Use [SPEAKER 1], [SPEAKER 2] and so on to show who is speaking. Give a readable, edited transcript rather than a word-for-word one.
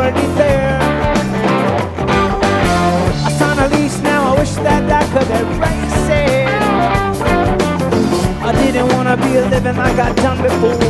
[SPEAKER 1] already there. I signed a lease now, I wish that I could erase it. I didn't wanna be living like I'd done before.